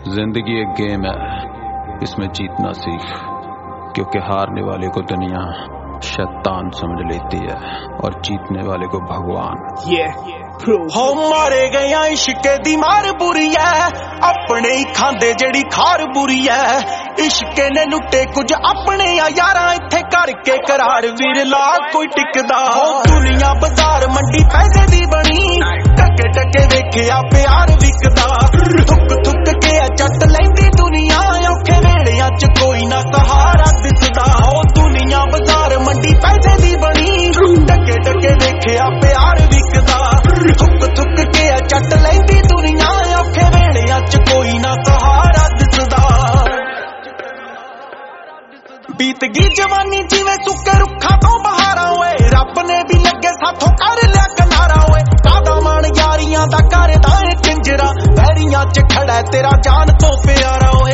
जिंदगी एक गेम है, इसमें जीतना सीख, क्योंकि हारने वाले को दुनिया शैतान समझ लेती है और जीतने वाले को भगवान। हो मारे गया इश्के दी मार बुरी है, अपने ही खांदे जेड़ी खार बुरी है। इश्के ने लुटे कुछ अपने यारा, इत्थे करके करार विरला कोई टिकदा। हो दुनिया बाजार मंडी पैसे दी बनी, टके टके वेखिया प्यार विकदा। थुक थुक के चट लैंदी दुनिया, औखे वेलियां च कोई ना सहारा दिसदा। हो दुनिया बाजार मंडी पैसे दी बनी, टके टके वेखिया प्यार विकदा। थुक थुक के चट लैंदी दुनिया, औखे वेलियां च कोई ना सहारा दिसदा। बीत गई जवानी जिवें सुके रुखा तो बहारा होए, रब ने भी लगे साथों कर लिया किनारा होए। कादा मान यारियां दा करदा है किंजरा, पैरियां च खड़ा है तेरा जान तो प्यारा होए।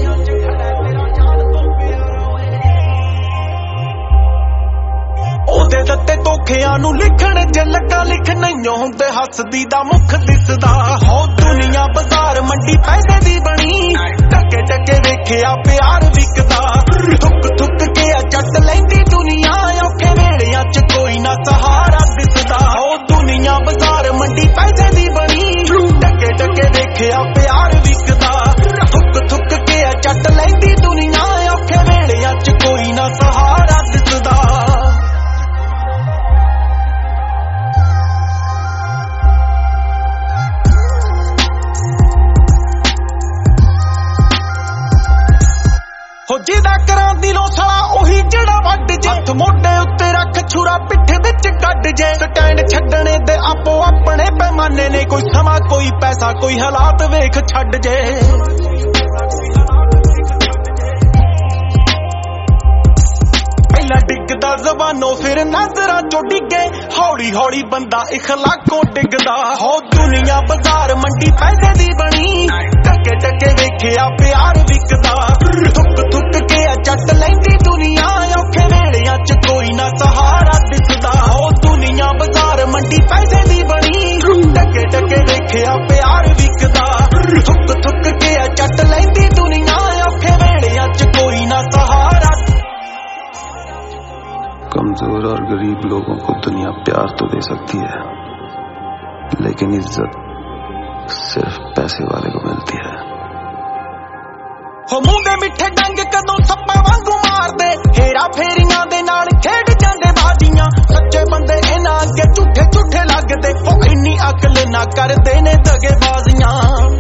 ओदे दत्ते धोखियां नूं लिखण जे लगा लिख नहीं हुंदे, हसदी दा मुख दिसदा। हो दुनिया बाजार मंडी पैसे दी बनी, टके टके वेखिया प्यार विकदा। थुक थुक के चट लैंदी दुनिया, औखे वेलियां च कोई ना सहारा दिसदा। हो दुनिया बाजार मंडी पैसे दी बनी, टके टके वेखिया प्यार विकदा। थुक थुक के चट लैंदी दुनिया, औखे वेलियां च कोई ना सहारा दिसदा। हो जिदा करां दिलों सला ओही जड़ा वड्ड जे, हथ मोढे उत्ते रख छुरा पिठ विच कड्ड जे। स्टैंड छड्डने दे आपो अपने पैमाने ने, कोई समा कोई पैसा कोई हालात वेख छड्ड जे। पहला डिगदा ज़बानों फिर नजरां चों डिगे, हौली हौली बंदा इखलाकों डिगदा। हो दुनिया बाजार मंडी पैसे दी बनी, टके टके वेखिया प्यार विकदा। थुक थुक के चट लैंदी दुनिया, औखे वेलियां च कोई ना सहारा दिसदा। हो दुनिया बाजार मंडी पैसे दी बनी, टके टके वेखिया प्यार विकदा। थुक थुक के चट लैंदी दुनिया, औखे वेलियां च कोई ना सहारा। कमजोर और गरीब लोगों को दुनिया प्यार तो दे सकती है, लेकिन इज्जत सिर्फ पैसे वाले को मिलती है। हो मुंह दे मिठे डंग कदों सप्पा वांगू मार दे, हेरा फेरियां दे नाल खेड जांदे बाजियां। सच्चे बंदे इन्हां अगे झूठे झूठे लगदे, हो इन्नी अकल ना करदे ने दगेबाजियां।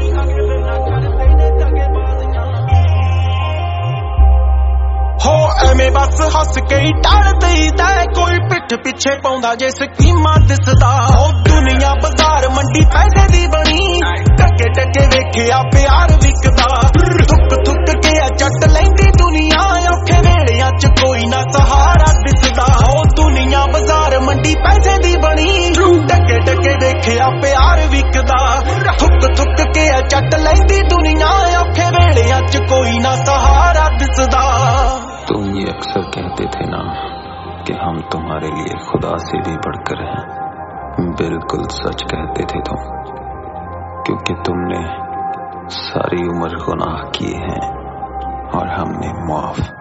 हो एवें बस हस के ही टाल देईदा, कोई पिठ पिछे पाउंदा जे स्कीमां दिसदा। हो दुनिया बाजार मंडी पैसे दी बनी, टके टके वेखिया प्यार विकदा। थुक थुक के चट लैंदी दुनिया, औखे वेलियां च कोई ना सहारा दिसदा। हो दुनिया बाजार मंडी पैसे दी बनी, टके टके वेखिया प्यार विकदा। थुक थुक के चट लैंदी दुनिया, औखे वेलियां च कोई ना सहारा दिसदा। तुम ये अक्सर कहते थे ना कि हम तुम्हारे लिए खुदा से भी बढ़कर हैं। बिल्कुल सच कहते थे तुम, क्योंकि तुमने सारी उम्र गुनाह किए हैं और हमने माफ